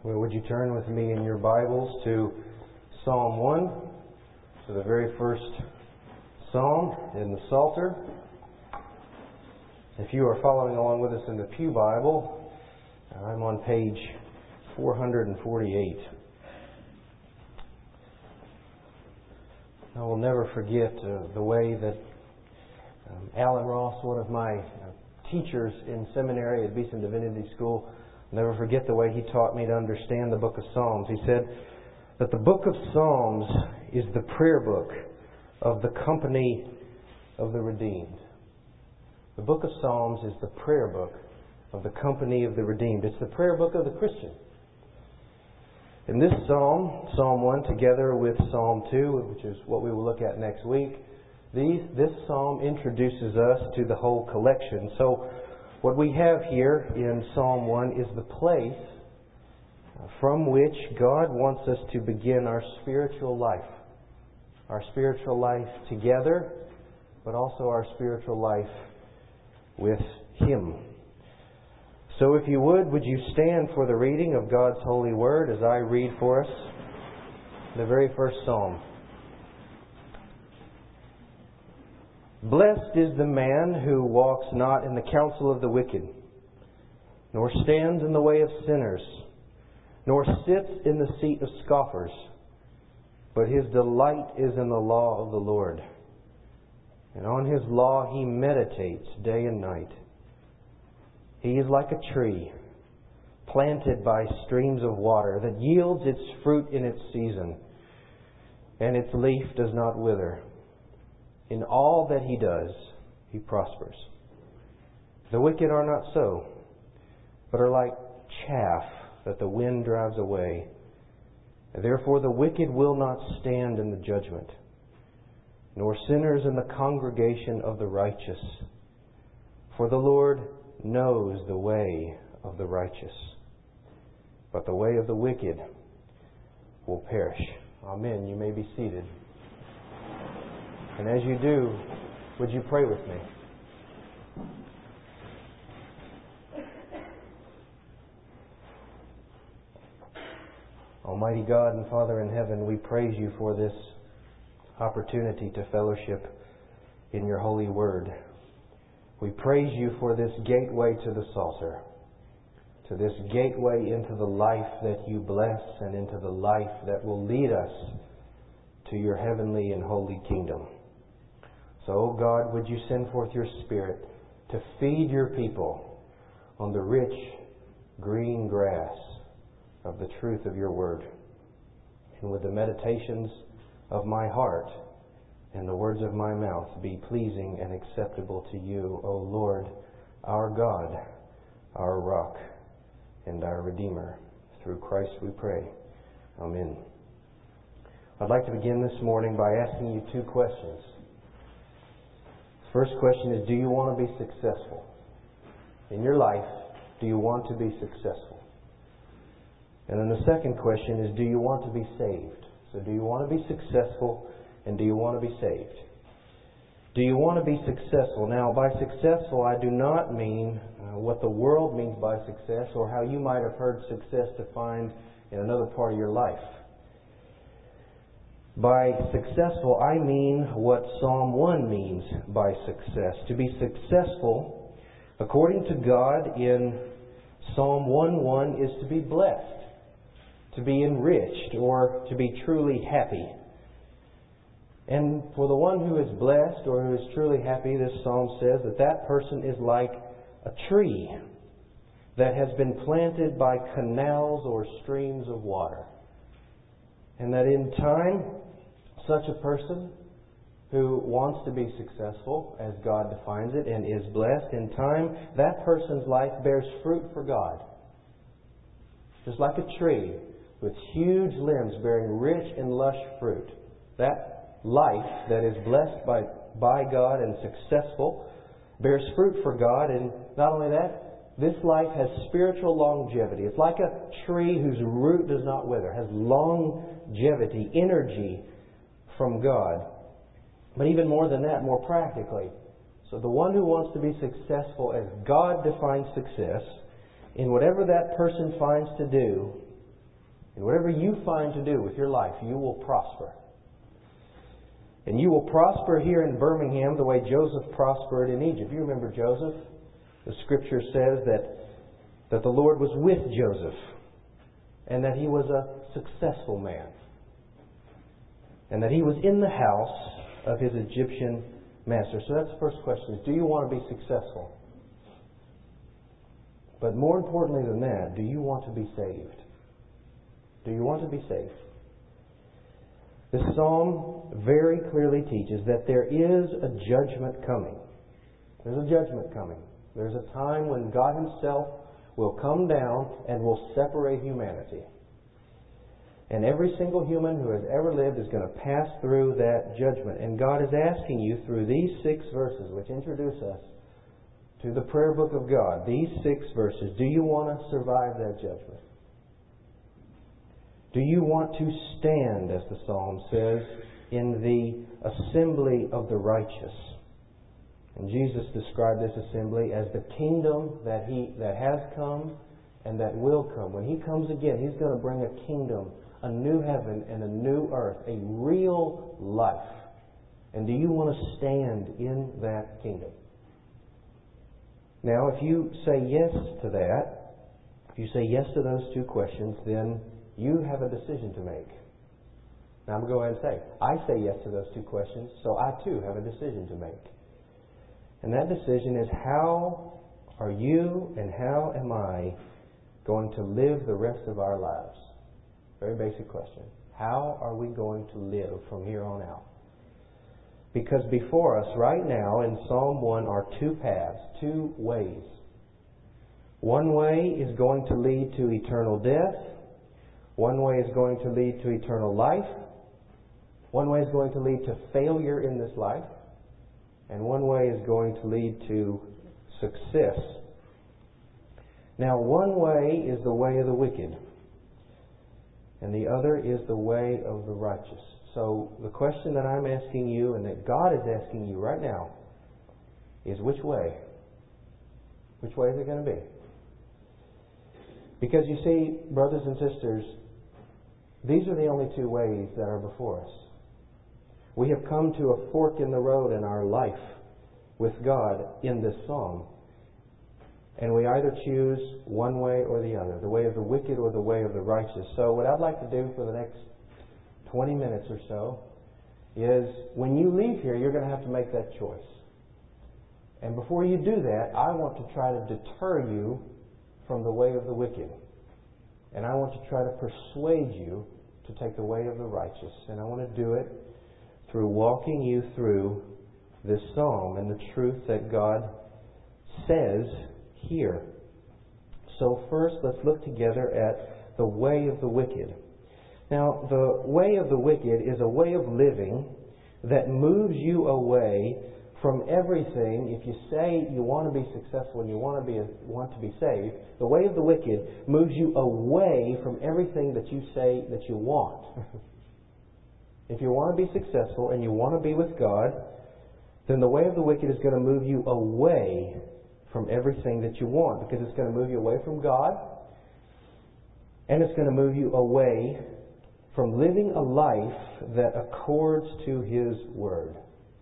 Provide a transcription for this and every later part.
Well, would you turn with me in your Bibles to Psalm 1, to the very first psalm in the Psalter. If you are following along with us in the Pew Bible, I'm on page 448. I will never forget the way that Alan Ross, one of my teachers in seminary at Beeson Divinity School, I'll never forget the way he taught me to understand the book of Psalms. He said that the book of Psalms is the prayer book of the company of the redeemed. The book of Psalms is the prayer book of the company of the redeemed. It's the prayer book of the Christian. In this psalm, Psalm 1, together with Psalm 2, which is what we will look at next week, this psalm introduces us to the whole collection. So what we have here in Psalm 1 is the place from which God wants us to begin our spiritual life. Our spiritual life together, but also our spiritual life with Him. So if you would you stand for the reading of God's holy word as I read for us the very first psalm. Blessed is the man who walks not in the counsel of the wicked, nor stands in the way of sinners, nor sits in the seat of scoffers, but his delight is in the law of the Lord. And on His law he meditates day and night. He is like a tree planted by streams of water that yields its fruit in its season, and its leaf does not wither. In all that he does, he prospers. The wicked are not so, but are like chaff that the wind drives away. Therefore the wicked will not stand in the judgment, nor sinners in the congregation of the righteous. For the Lord knows the way of the righteous, but the way of the wicked will perish. Amen. You may be seated. And as you do, would you pray with me? Almighty God and Father in heaven, we praise You for this opportunity to fellowship in Your holy word. We praise You for this gateway to the Psalter, to this gateway into the life that You bless and into the life that will lead us to Your heavenly and holy kingdom. So, O God, would You send forth Your Spirit to feed Your people on the rich green grass of the truth of Your word. And with the meditations of my heart and the words of my mouth be pleasing and acceptable to You, O Lord, our God, our rock, and our Redeemer. Through Christ we pray. Amen. I'd like to begin this morning by asking you two questions. First question is, do you want to be successful? In your life, do you want to be successful? And then the second question is, do you want to be saved? So do you want to be successful, and do you want to be saved? Do you want to be successful? Now, by successful, I do not mean what the world means by success, or how you might have heard success defined in another part of your life. By successful, I mean what Psalm 1 means by success. To be successful, according to God in Psalm 1:1, is to be blessed, to be enriched, or to be truly happy. And for the one who is blessed or who is truly happy, this psalm says that that person is like a tree that has been planted by canals or streams of water. And that in time, such a person who wants to be successful, as God defines it, and is blessed, in time, that person's life bears fruit for God. Just like a tree with huge limbs bearing rich and lush fruit. That life that is blessed by God and successful bears fruit for God. And not only that, this life has spiritual longevity. It's like a tree whose root does not wither, has longevity, energy from God. But even more than that, more practically. So the one who wants to be successful as God defines success, in whatever that person finds to do, In whatever you find to do with your life, you will prosper. And you will prosper here in Birmingham the way Joseph prospered in Egypt. You remember Joseph? The Scripture says that the Lord was with Joseph and that he was a successful man. And that he was in the house of his Egyptian master. So that's the first question. Do you want to be successful? But more importantly than that, do you want to be saved? Do you want to be saved? This psalm very clearly teaches that there is a judgment coming. There's a judgment coming. There's a time when God Himself will come down and will separate humanity. And every single human who has ever lived is going to pass through that judgment. And God is asking you through these 6 verses, which introduce us to the prayer book of God, these 6 verses, do you want to survive that judgment? Do you want to stand, as the psalm says, in the assembly of the righteous? And Jesus described this assembly as the kingdom that has come and that will come. When He comes again, He's going to bring a kingdom, a new heaven and a new earth, a real life. And do you want to stand in that kingdom? Now, if you say yes to that, if you say yes to those 2 questions, then you have a decision to make. Now, I'm going to go ahead and say, I say yes to those 2 questions, so I too have a decision to make. And that decision is, how are you and how am I going to live the rest of our lives? Very basic question. How are we going to live from here on out? Because before us right now in Psalm 1 are 2 paths, 2 ways. One way is going to lead to eternal death. One way is going to lead to eternal life. One way is going to lead to failure in this life. And one way is going to lead to success. Now, one way is the way of the wicked. And the other is the way of the righteous. So the question that I'm asking you and that God is asking you right now is, which way? Which way is it going to be? Because you see, brothers and sisters, these are the only 2 ways that are before us. We have come to a fork in the road in our life with God in this psalm. And we either choose one way or the other, the way of the wicked or the way of the righteous. So what I'd like to do for the next 20 minutes or so is, when you leave here, you're going to have to make that choice. And before you do that, I want to try to deter you from the way of the wicked. And I want to try to persuade you to take the way of the righteous. And I want to do it through walking you through this psalm and the truth that God says here. So first, let's look together at the way of the wicked. Now, the way of the wicked is a way of living that moves you away from everything. If you say you want to be successful and you want to be saved, the way of the wicked moves you away from everything that you say that you want. If you want to be successful and you want to be with God, then the way of the wicked is going to move you away from everything that you want, because it's going to move you away from God, and it's going to move you away from living a life that accords to His Word.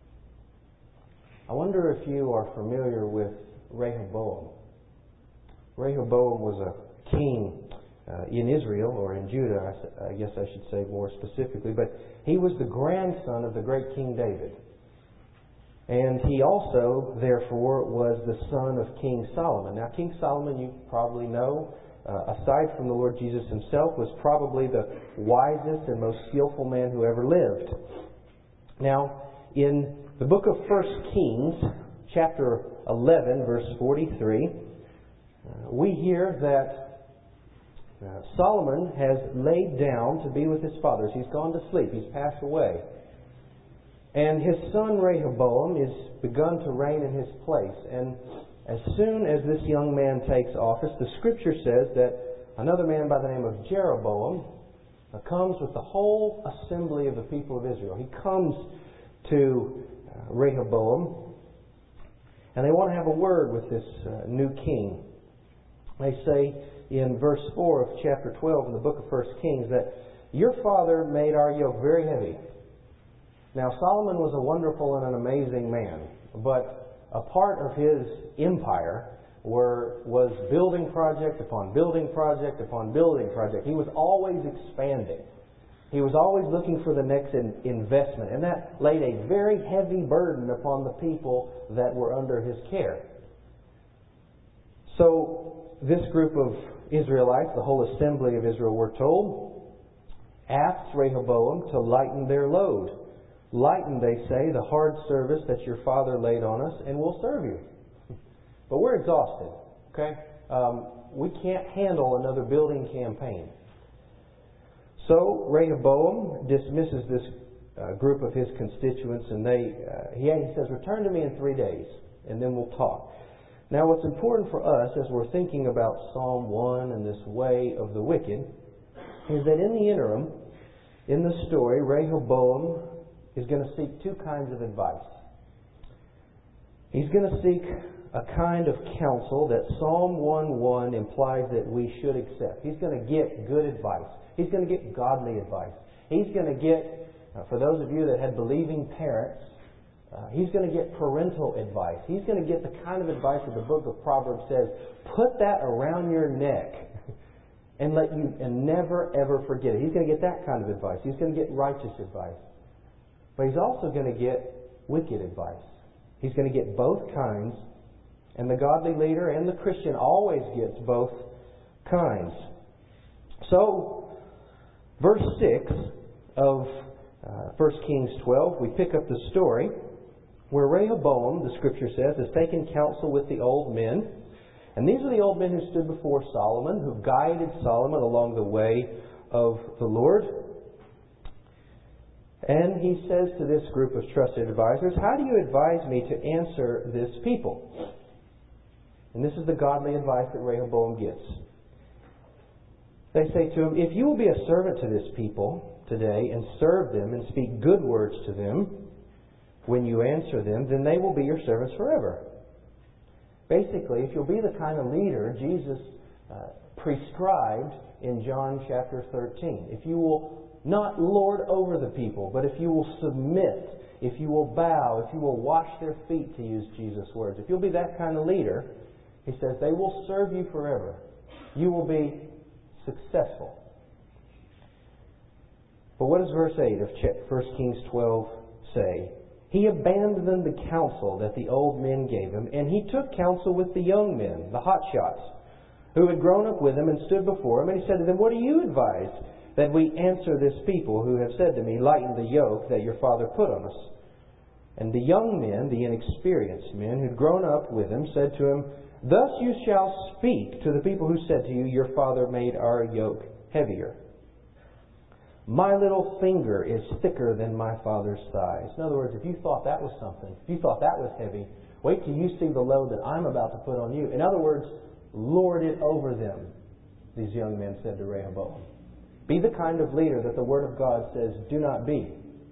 I wonder if you are familiar with Rehoboam. Rehoboam was a king in Israel, or in Judah, I guess I should say more specifically, but he was the grandson of the great King David. And he also, therefore, was the son of King Solomon. Now, King Solomon, you probably know, aside from the Lord Jesus Himself, was probably the wisest and most skillful man who ever lived. Now, in the book of 1 Kings, chapter 11, verse 43, we hear that Solomon has laid down to be with his fathers. He's gone to sleep. He's passed away. And his son Rehoboam is begun to reign in his place. And as soon as this young man takes office, the Scripture says that another man by the name of Jeroboam comes with the whole assembly of the people of Israel. He comes to Rehoboam, and they want to have a word with this new king. They say, in verse 4 of chapter 12 in the book of 1 Kings that your father made our yoke very heavy. Now, Solomon was a wonderful and an amazing man, but a part of his empire was building project upon building project upon building project. He was always expanding. He was always looking for the next investment, and that laid a very heavy burden upon the people that were under his care. So, this group of Israelites, the whole assembly of Israel, we're told, asked Rehoboam to lighten their load. Lighten, they say, the hard service that your father laid on us, and we'll serve you. But we're exhausted, okay? We can't handle another building campaign. So Rehoboam dismisses this group of his constituents, and he says, return to me in 3 days, and then we'll talk. Now, what's important for us as we're thinking about Psalm 1 and this way of the wicked is that in the interim, in the story, Rehoboam is going to seek two kinds of advice. He's going to seek a kind of counsel that Psalm 1:1 implies that we should accept. He's going to get good advice. He's going to get godly advice. He's going to get, for those of you that had believing parents, he's going to get parental advice. He's going to get the kind of advice that the book of Proverbs says, put that around your neck and never ever forget it. He's going to get that kind of advice. He's going to get righteous advice. But he's also going to get wicked advice. He's going to get both kinds, and the godly leader and the Christian always gets both kinds. So, verse 6 of 1 Kings 12, we pick up the story where Rehoboam, the Scripture says, has taken counsel with the old men. And these are the old men who stood before Solomon, who guided Solomon along the way of the Lord. And he says to this group of trusted advisors, how do you advise me to answer this people? And this is the godly advice that Rehoboam gets. They say to him, if you will be a servant to this people today and serve them and speak good words to them when you answer them, then they will be your servants forever. Basically, if you'll be the kind of leader Jesus prescribed in John chapter 13, if you will not lord over the people, but if you will submit, if you will bow, if you will wash their feet, to use Jesus' words, if you'll be that kind of leader, he says, they will serve you forever. You will be successful. But what does verse 8 of 1 Kings 12 say? He abandoned the counsel that the old men gave him, and he took counsel with the young men, the hotshots, who had grown up with him and stood before him. And he said to them, what do you advise that we answer this people who have said to me, lighten the yoke that your father put on us? And the young men, the inexperienced men who'd grown up with him, said to him, thus you shall speak to the people who said to you, your father made our yoke heavier. My little finger is thicker than my father's thighs. In other words, if you thought that was something, if you thought that was heavy, wait till you see the load that I'm about to put on you. In other words, lord it over them, these young men said to Rehoboam. Be the kind of leader that the Word of God says, do not be.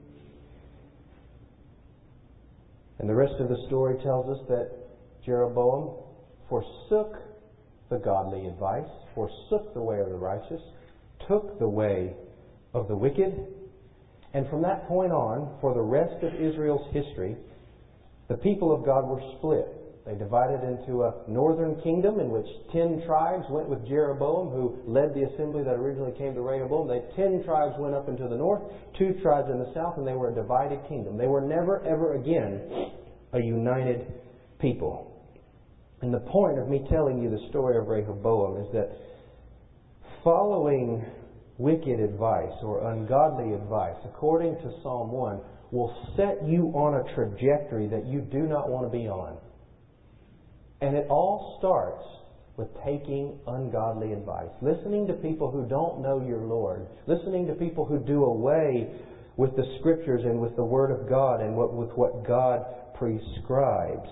And the rest of the story tells us that Jeroboam forsook the godly advice, forsook the way of the righteous, took the way of the wicked. And from that point on, for the rest of Israel's history, the people of God were split. They divided into a northern kingdom in which 10 tribes went with Jeroboam, who led the assembly that originally came to Rehoboam. 10 tribes went up into the north, 2 tribes in the south, and they were a divided kingdom. They were never, ever again a united people. And the point of me telling you the story of Rehoboam is that following wicked advice or ungodly advice, according to Psalm 1, will set you on a trajectory that you do not want to be on. And it all starts with taking ungodly advice. Listening to people who don't know your Lord. Listening to people who do away with the Scriptures and with the Word of God and with what God prescribes.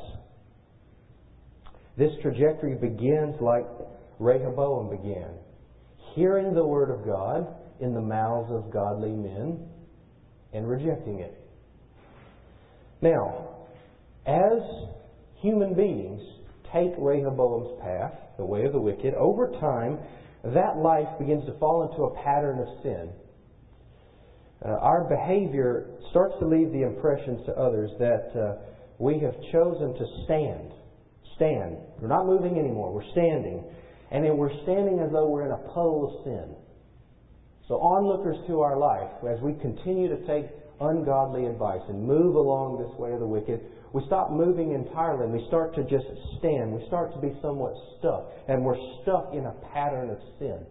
This trajectory begins like Rehoboam began. Hearing the Word of God in the mouths of godly men and rejecting it. Now, as human beings take Rehoboam's path, the way of the wicked, over time, that life begins to fall into a pattern of sin. Our behavior starts to leave the impressions to others that we have chosen to stand. Stand. We're not moving anymore. We're standing. And then we're standing as though we're in a puddle of sin. So onlookers to our life, as we continue to take ungodly advice and move along this way of the wicked, we stop moving entirely and we start to just stand. We start to be somewhat stuck. And we're stuck in a pattern of sin.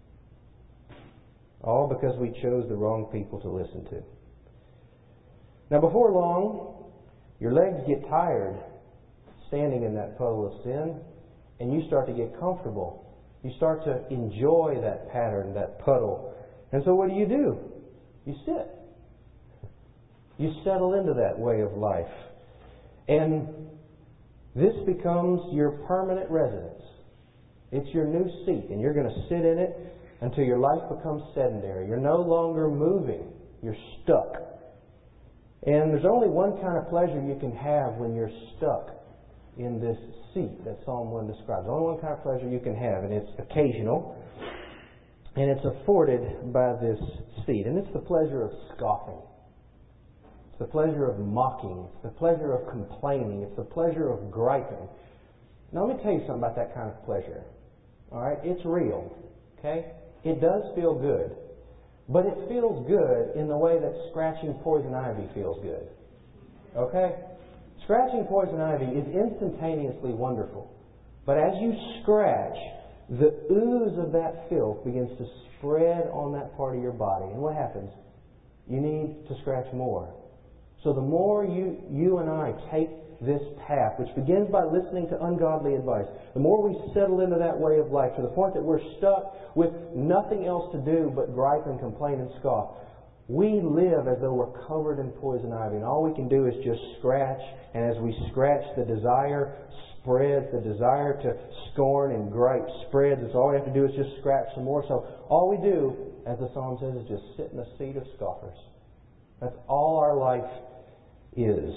All because we chose the wrong people to listen to. Now before long, your legs get tired standing in that puddle of sin, and you start to get comfortable. You start to enjoy that pattern, that puddle. And so what do? You sit. You settle into that way of life. And this becomes your permanent residence. It's your new seat, and you're going to sit in it until your life becomes sedentary. You're no longer moving. You're stuck. And there's only one kind of pleasure you can have when you're stuck in this seat that Psalm 1 describes. There's only one kind of pleasure you can have, and it's occasional, and it's afforded by this seat. And it's the pleasure of scoffing. It's the pleasure of mocking. It's the pleasure of complaining. It's the pleasure of griping. Now let me tell you something about that kind of pleasure. All right? It's real. Okay? It does feel good. But it feels good in the way that scratching poison ivy feels good. Okay? Scratching poison ivy is instantaneously wonderful. But as you scratch, the ooze of that filth begins to spread on that part of your body. And what happens? You need to scratch more. So the more you and I take this path, which begins by listening to ungodly advice, the more we settle into that way of life to the point that we're stuck with nothing else to do but gripe and complain and scoff. We live as though we're covered in poison ivy, and all we can do is just scratch, and as we scratch, the desire spreads, the desire to scorn and gripe spreads, and so all we have to do is just scratch some more. So all we do, as the psalm says, is just sit in the seat of scoffers. That's all our life is.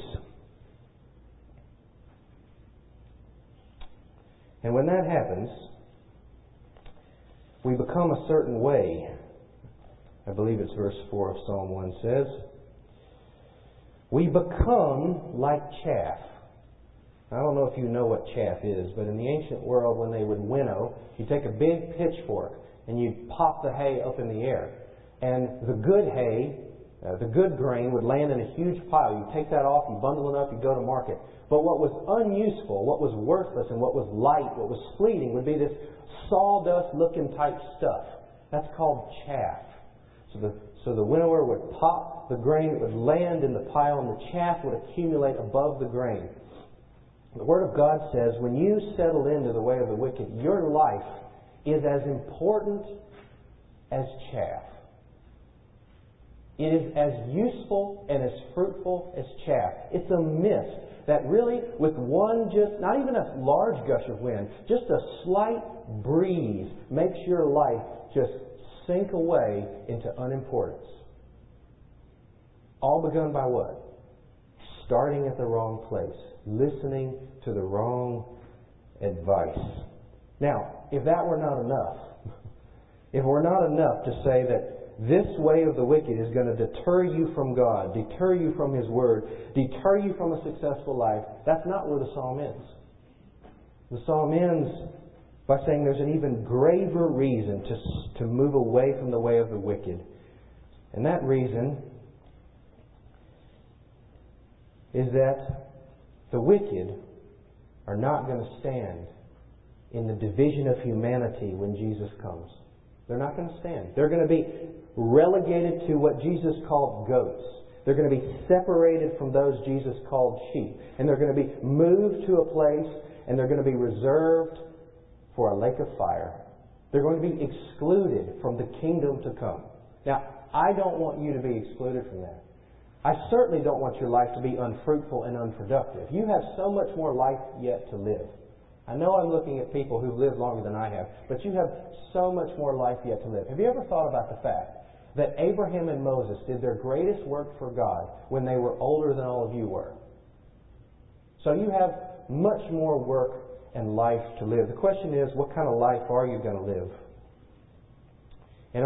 And when that happens, we become a certain way. I believe it's verse 4 of Psalm 1 says, we become like chaff. I don't know if you know what chaff is, but in the ancient world when they would winnow, you take a big pitchfork and you'd pop the hay up in the air. And the good hay, the good grain would land in a huge pile. You take that off, you bundle it up, you go to market. But what was unuseful, what was worthless, and what was light, what was fleeting would be this sawdust-looking type stuff. That's called chaff. So the winnower would pop the grain, it would land in the pile, and the chaff would accumulate above the grain. The Word of God says when you settle into the way of the wicked, your life is as important as chaff. It is as useful and as fruitful as chaff. It's a mist that really, with one just, not even a large gush of wind, just a slight breeze makes your life just sink away into unimportance. All begun by what? Starting at the wrong place. Listening to the wrong advice. Now, if that were not enough, if it were not enough to say that this way of the wicked is going to deter you from God, deter you from His Word, deter you from a successful life, that's not where the psalm ends. The psalm ends by saying there's an even graver reason to move away from the way of the wicked. And that reason is that the wicked are not going to stand in the division of humanity when Jesus comes. They're not going to stand. They're going to be relegated to what Jesus called goats. They're going to be separated from those Jesus called sheep. And they're going to be moved to a place and they're going to be reserved for a lake of fire. They're going to be excluded from the kingdom to come. Now, I don't want you to be excluded from that. I certainly don't want your life to be unfruitful and unproductive. You have so much more life yet to live. I know I'm looking at people who've lived longer than I have, but you have so much more life yet to live. Have you ever thought about the fact that Abraham and Moses did their greatest work for God when they were older than all of you were? So you have much more work and life to live. The question is, what kind of life are you going to live? And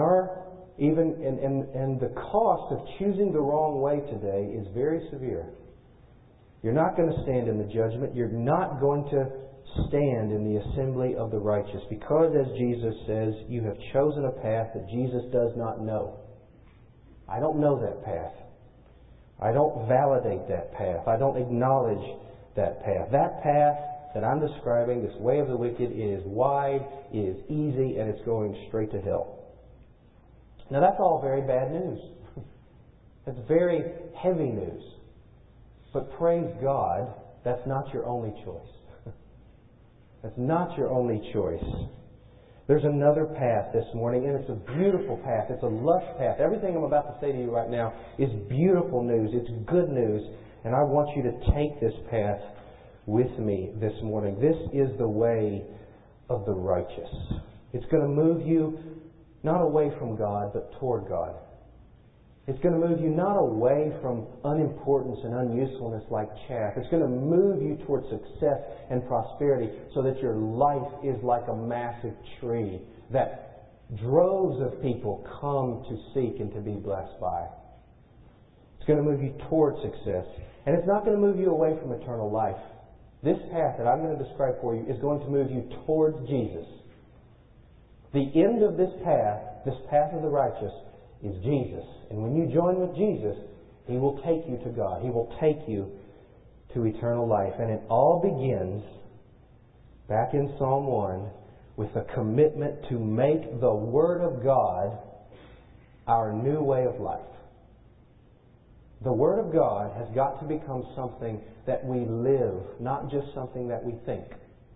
the cost of choosing the wrong way today is very severe. You're not going to stand in the judgment. You're not going to stand in the assembly of the righteous, because, as Jesus says, you have chosen a path that Jesus does not know. I don't know that path. I don't validate that path. I don't acknowledge that path. That path that I'm describing, this way of the wicked, it is wide, it is easy, and it's going straight to hell. Now, that's all very bad news. That's very heavy news. But praise God, that's not your only choice. That's not your only choice. There's another path this morning, and it's a beautiful path. It's a lush path. Everything I'm about to say to you right now is beautiful news. It's good news, and I want you to take this path with me this morning. This is the way of the righteous. It's going to move you not away from God, but toward God. It's going to move you not away from unimportance and unusefulness like chaff. It's going to move you toward success and prosperity so that your life is like a massive tree that droves of people come to seek and to be blessed by. It's going to move you toward success. And it's not going to move you away from eternal life. This path that I'm going to describe for you is going to move you towards Jesus. The end of this path of the righteous, is Jesus. And when you join with Jesus, He will take you to God. He will take you to eternal life. And it all begins, back in Psalm 1, with a commitment to make the Word of God our new way of life. The Word of God has got to become something that we live, not just something that we think.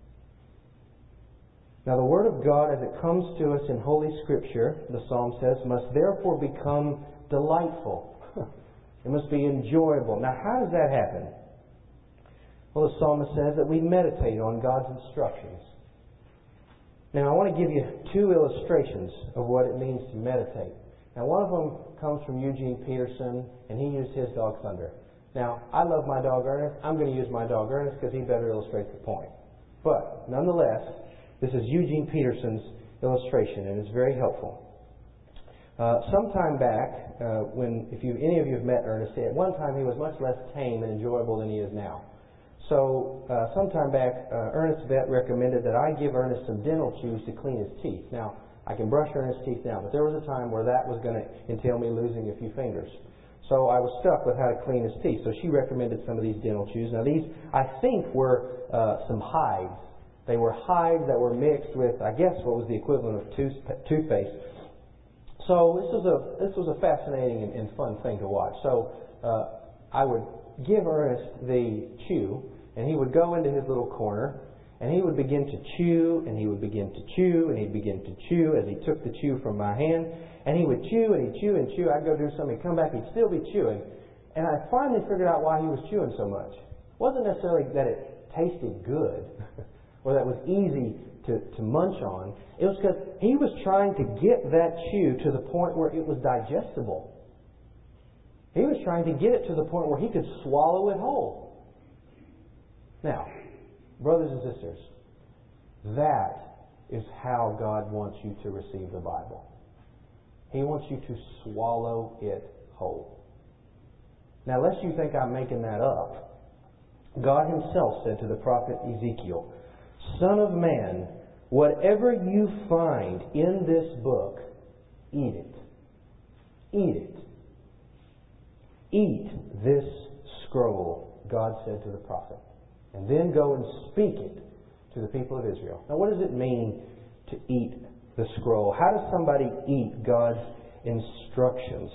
Now, the Word of God, as it comes to us in Holy Scripture, the Psalm says, must therefore become delightful. It must be enjoyable. Now, how does that happen? Well, the psalmist says that we meditate on God's instructions. Now, I want to give you two illustrations of what it means to meditate. Now, one of them comes from Eugene Peterson, and he used his dog Thunder. Now, I love my dog Ernest. I'm going to use my dog Ernest because he better illustrates the point. But, nonetheless, this is Eugene Peterson's illustration, and it's very helpful. Sometime back, if any of you have met Ernest, at one time he was much less tame and enjoyable than he is now. So, sometime back, Ernest's vet recommended that I give Ernest some dental chews to clean his teeth. Now, I can brush Ernest's teeth now, but there was a time where that was going to entail me losing a few fingers. So I was stuck with how to clean his teeth. So she recommended some of these dental chews. Now, these, I think, were some hides. They were hides that were mixed with, I guess, what was the equivalent of toothpaste. So this was a fascinating and fun thing to watch. So I would give Ernest the chew, and he would go into his little corner, and he would begin to chew, and he would begin to chew, and he'd begin to chew as he took the chew from my hand. And he would chew, and he'd chew and chew. I'd go do something, he'd come back, he'd still be chewing. And I finally figured out why he was chewing so much. It wasn't necessarily that it tasted good, or that was easy to munch on. It was because he was trying to get that chew to the point where it was digestible. He was trying to get it to the point where he could swallow it whole. Now, brothers and sisters, that is how God wants you to receive the Bible. He wants you to swallow it whole. Now, lest you think I'm making that up, God Himself said to the prophet Ezekiel, Son of man, whatever you find in this book, eat it. Eat it. Eat this scroll, God said to the prophet. And then go and speak it to the people of Israel. Now, what does it mean to eat the scroll? How does somebody eat God's instructions?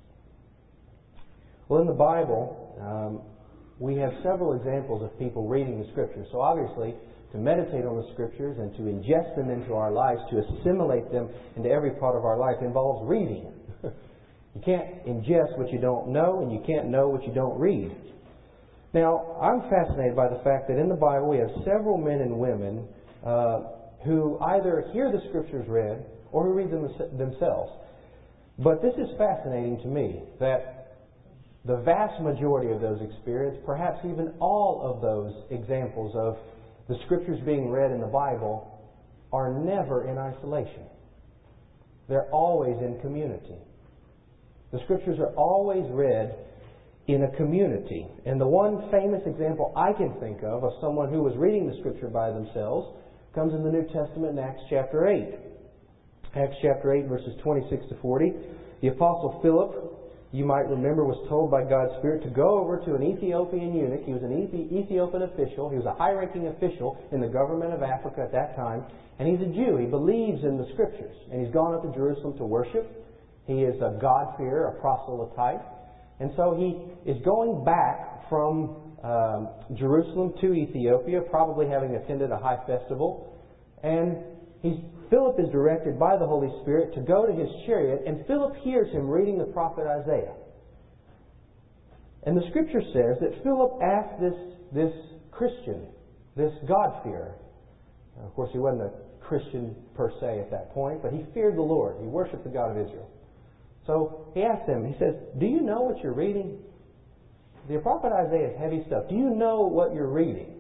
Well, in the Bible, we have several examples of people reading the Scriptures. So obviously, to meditate on the Scriptures and to ingest them into our lives, to assimilate them into every part of our life involves reading. You can't ingest what you don't know, and you can't know what you don't read. Now, I'm fascinated by the fact that in the Bible we have several men and women who either hear the Scriptures read or who read them themselves. But this is fascinating to me, that the vast majority of those experiences, perhaps even all of those examples of The Scriptures being read in the Bible are never in isolation. They're always in community. The Scriptures are always read in a community. And the one famous example I can think of someone who was reading the Scripture by themselves comes in the New Testament in Acts chapter 8. Acts chapter 8, verses 26 to 40. The Apostle Philip, you might remember, was told by God's Spirit to go over to an Ethiopian eunuch. He was an Ethiopian official. He was a high-ranking official in the government of Africa at that time. And he's a Jew. He believes in the Scriptures. And he's gone up to Jerusalem to worship. He is a God-fearer, a proselyte. And so he is going back from Jerusalem to Ethiopia, probably having attended a high festival. And Philip is directed by the Holy Spirit to go to his chariot, and Philip hears him reading the prophet Isaiah. And the Scripture says that Philip asked this Christian, this God-fearer. Of course, he wasn't a Christian per se at that point, but he feared the Lord. He worshipped the God of Israel. So he asked him, he says, "Do you know what you're reading? The prophet Isaiah is heavy stuff. Do you know what you're reading?"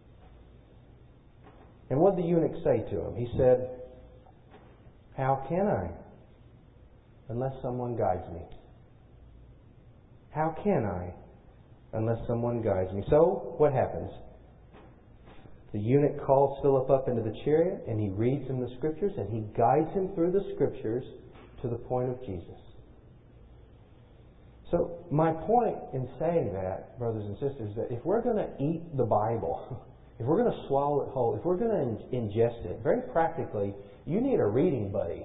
And what did the eunuch say to him? He said, "How can I, unless someone guides me? How can I, unless someone guides me?" So, what happens? The eunuch calls Philip up into the chariot, and he reads him the Scriptures, and he guides him through the Scriptures to the point of Jesus. So, my point in saying that, brothers and sisters, that if we're going to eat the Bible, if we're going to swallow it whole, if we're going to ingest it, very practically, you need a reading buddy.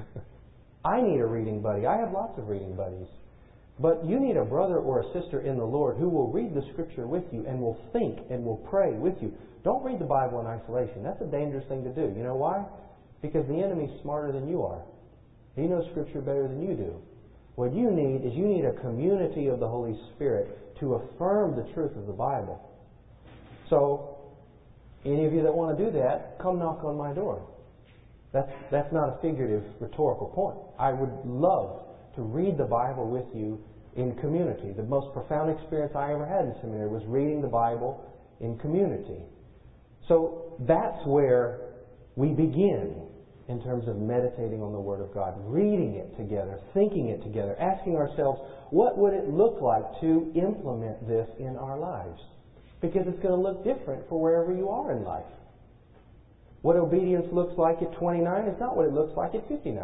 I need a reading buddy. I have lots of reading buddies. But you need a brother or a sister in the Lord who will read the Scripture with you and will think and will pray with you. Don't read the Bible in isolation. That's a dangerous thing to do. You know why? Because the enemy's smarter than you are. He knows Scripture better than you do. What you need is a community of the Holy Spirit to affirm the truth of the Bible. So, any of you that want to do that, come knock on my door. That's not a figurative, rhetorical point. I would love to read the Bible with you in community. The most profound experience I ever had in seminary was reading the Bible in community. So that's where we begin in terms of meditating on the Word of God, reading it together, thinking it together, asking ourselves, what would it look like to implement this in our lives? Because it's going to look different for wherever you are in life. What obedience looks like at 29 is not what it looks like at 59.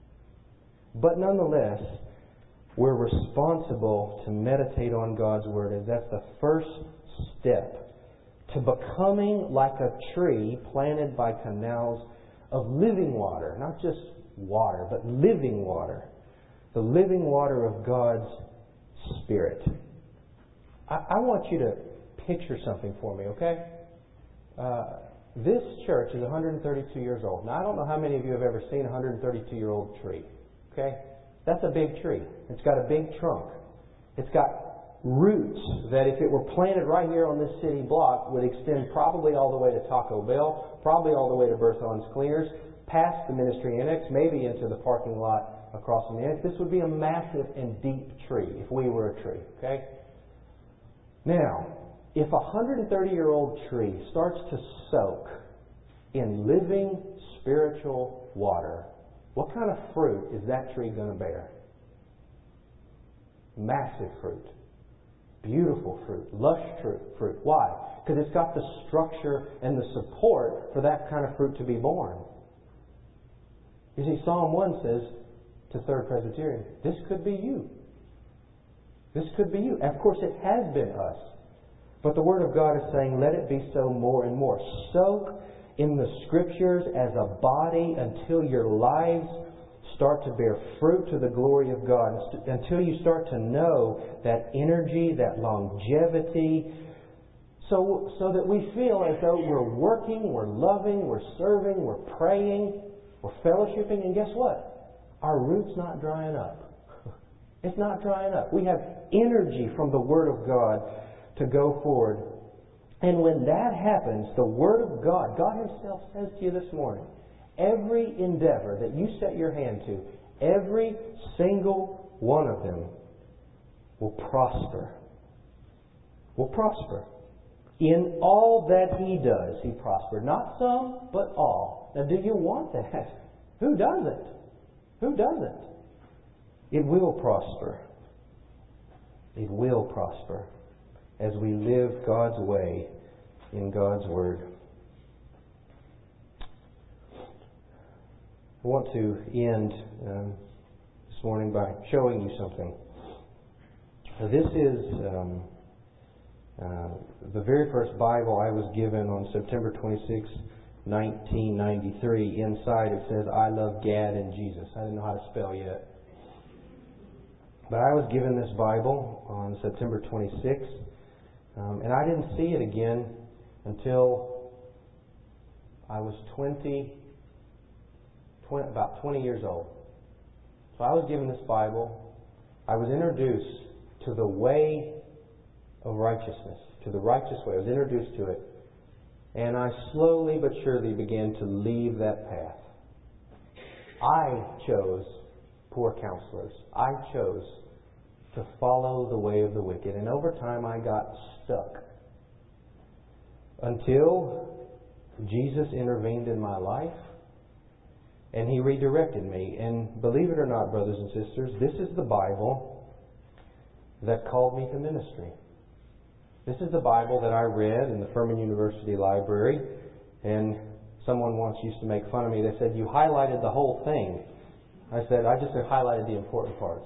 But nonetheless, we're responsible to meditate on God's Word, as that's the first step to becoming like a tree planted by canals of living water. Not just water, but living water. The living water of God's Spirit. I want you to picture something for me, okay? This church is 132 years old. Now, I don't know how many of you have ever seen a 132-year-old tree, okay? That's a big tree. It's got a big trunk. It's got roots that, if it were planted right here on this city block, would extend probably all the way to Taco Bell, probably all the way to Berthon's Cleaners, past the Ministry Annex, maybe into the parking lot across from the Annex. This would be a massive and deep tree if we were a tree, okay? Now, if a 130-year-old tree starts to soak in living spiritual water, what kind of fruit is that tree going to bear? Massive fruit. Beautiful fruit. Lush fruit. Why? Because it's got the structure and the support for that kind of fruit to be born. You see, Psalm 1 says to 3rd Presbyterian, this could be you. This could be you. And of course, it has been us. But the Word of God is saying, let it be so more and more. Soak in the Scriptures as a body until your lives start to bear fruit to the glory of God. Until you start to know that energy, that longevity, so that we feel as though we're working, we're loving, we're serving, we're praying, we're fellowshipping, and guess what? Our root's not drying up. It's not drying up. We have energy from the Word of God to go forward. And when that happens, the Word of God, God Himself says to you this morning, every endeavor that you set your hand to, every single one of them will prosper. Will prosper. In all that he does, he prospered. Not some, but all. Now, do you want that? Who doesn't? Who doesn't? It will prosper. It will prosper as we live God's way in God's Word. I want to end this morning by showing you something. This is the very first Bible I was given on September 26, 1993. Inside it says, I love Gad and Jesus. I didn't know how to spell yet. But I was given this Bible on September 26th, and I didn't see it again until I was about 20 years old. So I was given this Bible. I was introduced to the way of righteousness, to the righteous way. I was introduced to it. And I slowly but surely began to leave that path. I chose poor counselors. I chose to follow the way of the wicked. And over time I got stuck. Until Jesus intervened in my life. And He redirected me. And believe it or not, brothers and sisters, this is the Bible that called me to ministry. This is the Bible that I read in the Furman University Library. And someone once used to make fun of me. They said, you highlighted the whole thing. I said, I just highlighted the important parts.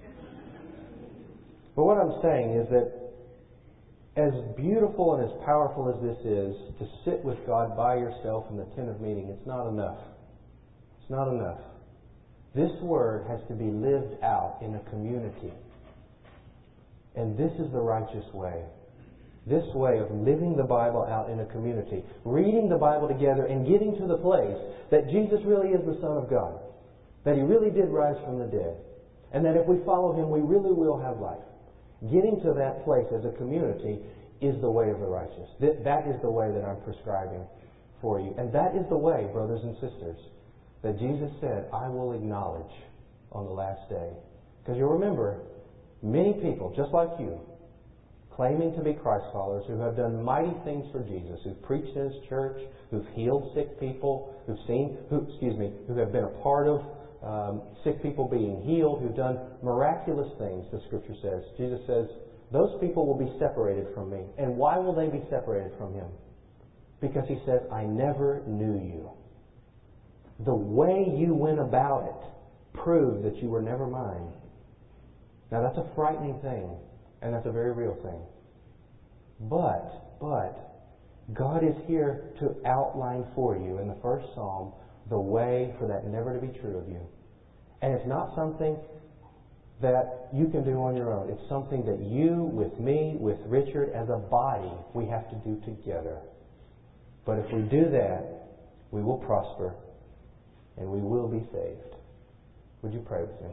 But what I'm saying is that as beautiful and as powerful as this is, to sit with God by yourself in the tent of meeting, it's not enough. It's not enough. This Word has to be lived out in a community. And this is the righteous way. This way of living the Bible out in a community. Reading the Bible together and getting to the place that Jesus really is the Son of God. That He really did rise from the dead. And that if we follow Him, we really will have life. Getting to that place as a community is the way of the righteous. That is the way that I'm prescribing for you. And that is the way, brothers and sisters, that Jesus said, I will acknowledge on the last day. Because you'll remember, many people, just like you, claiming to be Christ followers, who have done mighty things for Jesus, who've preached in His church, who've healed sick people, who have been a part of sick people being healed, who've done miraculous things, the Scripture says. Jesus says, those people will be separated from me. And why will they be separated from Him? Because He says, I never knew you. The way you went about it proved that you were never mine. Now that's a frightening thing, and that's a very real thing. But God is here to outline for you in the first Psalm the way for that never to be true of you. And it's not something that you can do on your own. It's something that you, with me, with Richard, as a body, we have to do together. But if we do that, we will prosper and we will be saved. Would you pray with me?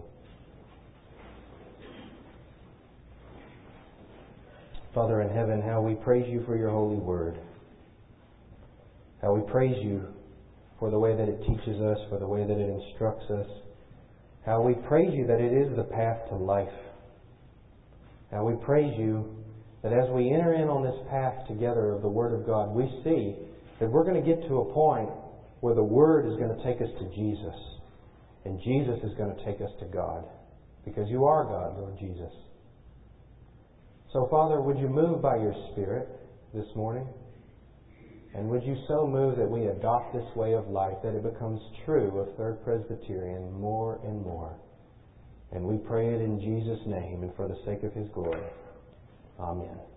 Father in heaven, how we praise You for Your holy word. How we praise You for the way that it teaches us, for the way that it instructs us. How we praise You that it is the path to life. How we praise You that as we enter in on this path together of the Word of God, we see that we're going to get to a point where the Word is going to take us to Jesus. And Jesus is going to take us to God. Because You are God, Lord Jesus. So, Father, would You move by Your Spirit this morning? And would You so move that we adopt this way of life, that it becomes true of Third Presbyterian more and more. And we pray it in Jesus' name and for the sake of His glory. Amen.